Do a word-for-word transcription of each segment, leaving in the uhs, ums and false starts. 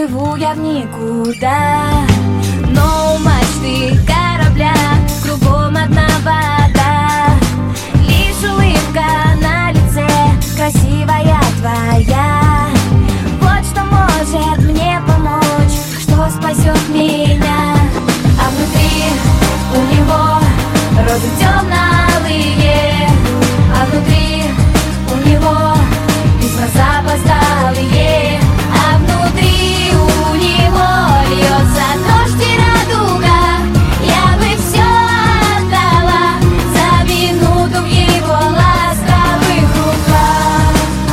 плыву я в никуда, но у мачты корабля кругом одна вода. Лишь улыбка на лице, красивая твоя. Вот что может мне помочь, что спасет меня. А внутри у него розы темно-алые, а внутри у него письма запоздалые, а внутри у него льется дождь и радуга. Я бы все отдала за минуту в его ласковых руках.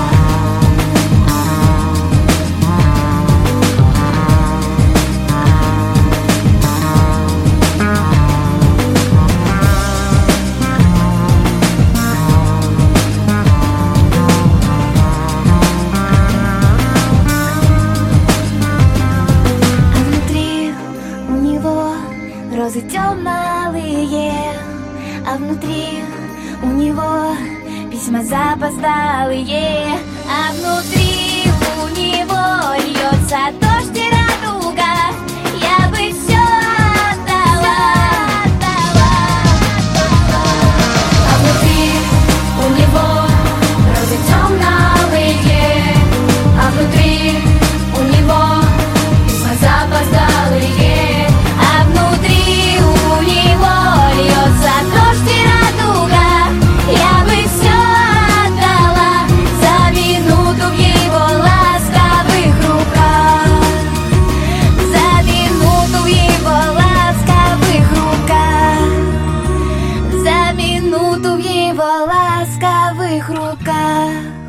Розы темно-алые, а внутри у него письма запоздалые, а внутри у него льется дождь и радуга. Я бы все отдала, отдала. А внутри у него розы темно-алые, а внутри у него письма запоздалые. В его ласковых руках.